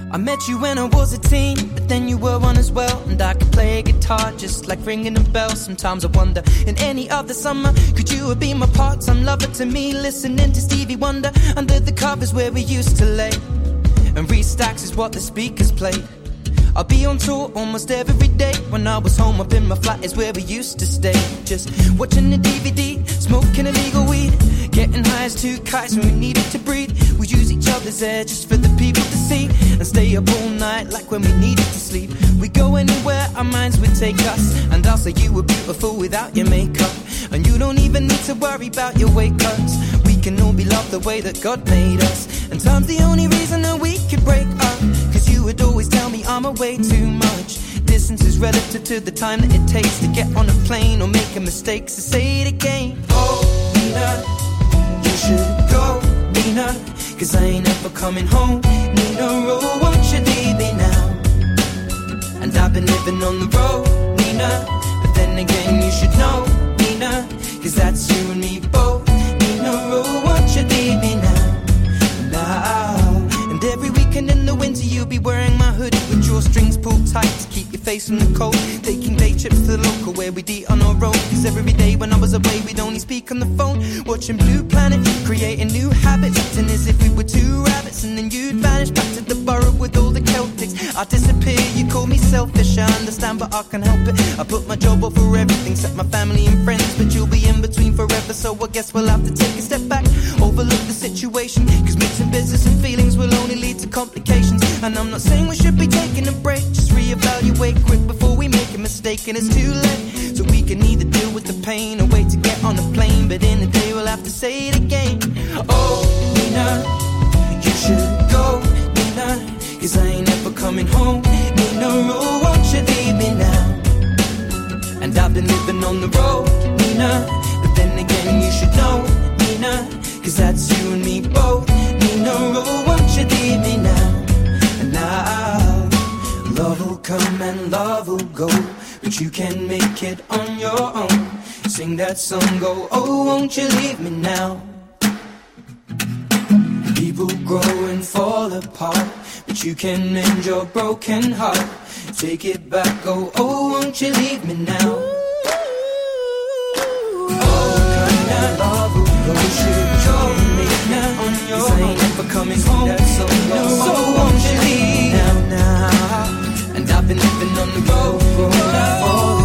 I met you when I was a teen, but then you were one as well. And I could play a guitar just like ringing a bell. Sometimes I wonder, in any other summer, could you have been my part-time lover to me? Listening to Stevie Wonder under the covers where we used to lay, and Restacks is what the speakers played. I'll be on tour almost every day. When I was home up in my flat is where we used to stay. Just watching the DVD, smoking illegal weed, getting high as two kites when we needed to breathe. We'd use each other's air just for the people to see, and stay up all night like when we needed to sleep. We'd go anywhere our minds would take us, and I'll say you were beautiful without your makeup. And you don't even need to worry about your weight cuts. We can all be loved the way that God made us. And time's the only reason that we could break up, cause you would always tell me I'm away too much. Distance is relative to the time that it takes to get on a plane or make a mistake, so say it again. Oh, Nina, you should go, Nina, cause I ain't ever coming home. Nina, oh, won't you leave me now? And I've been living on the road, Nina, but then again you should know, Nina, cause that's you and me both. Nina, oh, won't you leave me now? And every weekend in the winter you'll be wearing my hoodie with drawstrings pulled tight to keep your face from the cold. Taking day trips to the local where we'd eat on our own, cause every day when I was away we'd only speak on the phone. Watching Blue Planet, creating new habits, acting as if we were two rabbits. And then you'd vanish back to the borough with all the Celtics. I disappear, you call me selfish, I understand but I can't help it. I put my job over everything except my family and friends, but you'll be in between forever, so I guess we'll have to take a step back, overlook the situation, cause mixing business and feelings will only lead to complications. And I'm not saying we should be taking a break, just reevaluate quick before we make a mistake. And it's too late, so we can either deal with the pain or wait to get on a plane. But in the day we'll have to say it again. Oh, Nina, you should go, Nina, cause I ain't ever coming home. Nina, oh, won't you leave me now? And I've been living on the road, Nina, but then again you should know, Nina, cause that's you and me both. Nina, oh, won't you leave me now? And now, love will come and love will go, but you can make it on your own. Sing that song, go, oh, won't you leave me now? People grow and fall apart, but you can mend your broken heart. Take it back, go, oh, won't you leave me now? Oh, come now, love will go, you should go me now on your own. I ain't never coming home, that's so long, so won't you leave now, now? And I've been living on the road for